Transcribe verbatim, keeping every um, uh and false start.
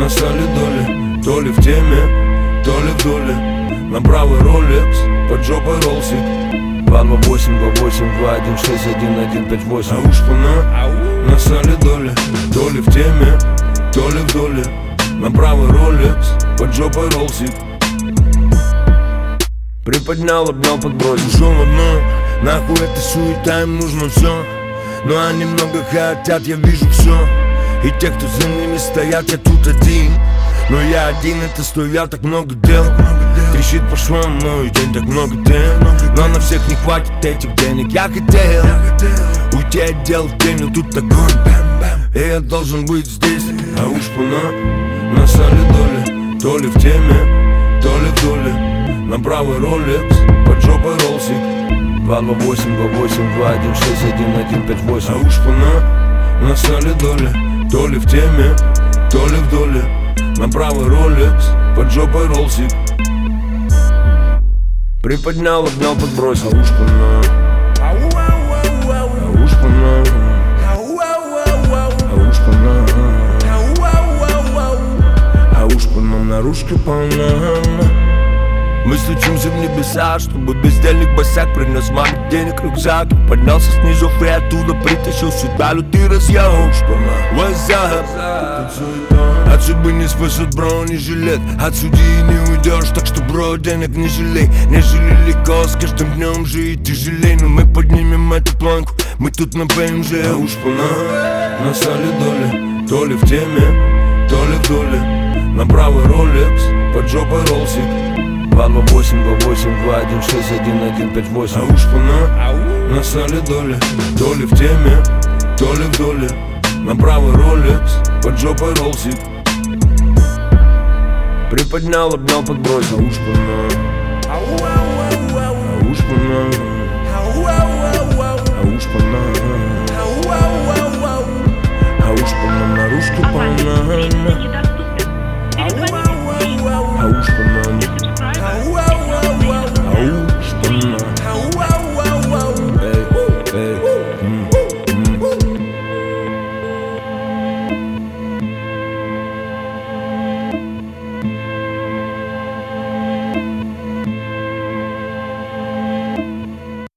на солидоле. То ли в теме, то ли в доле. На правый ролекс, под жопой ролсик. Два два восемь два восемь два один шесть один один пять восемь. А уж пана на солидоле. То ли в теме, то ли в доле. На правый ролекс, под жопой ролсик. Приподнял, обнял, подбросил. Шел одно, нахуй эта суета, им нужно все. Но они много хотят, я вижу все. И те, кто за ними стоят, я тут один. Но я один, это стоят так много дел. Трещит по швам, мой день, так много дел. Но на всех не хватит этих денег. Я хотел уйти от дел в день, но тут огонь. И я должен быть здесь. А уж пана на солидоле. То ли в теме, то ли в доле. На правый ролекс, под жопой ролсик. Два два восемь два восемь два один шесть один один пять восемь. А уж пана на солидоле. То ли в теме, то ли в доле. На правый ролекс, под жопой ролсик. Приподнял, обнял, подбросил. А уж пана, а уж пана, а уж пана, а уж пана, наружка полна. Мы стучимся в небеса, чтобы бездельник босяк принес маме денег рюкзак. Поднялся снизу и оттуда притащил сюда лютый разъем. What's up? От судьбы не спасет бронежилет. От судьи не уйдешь, так что, бро, денег не жалей. Нежели легко, с каждым днем жить тяжелей. Но мы поднимем эту планку, мы тут на ПМЖ. А уж пана на солидоле. То ли в теме, то ли в доле. На правый ролекс, под жопой ролсик. Два два восемь два восемь два один шесть один один пять восемь. А уж пана на солидоле. То ли в теме, то ли в доле. На правый ролекс, под жопой ролсик. Приподнял, обнял, подбросил. А уж пана, а уж пана, а уж пана.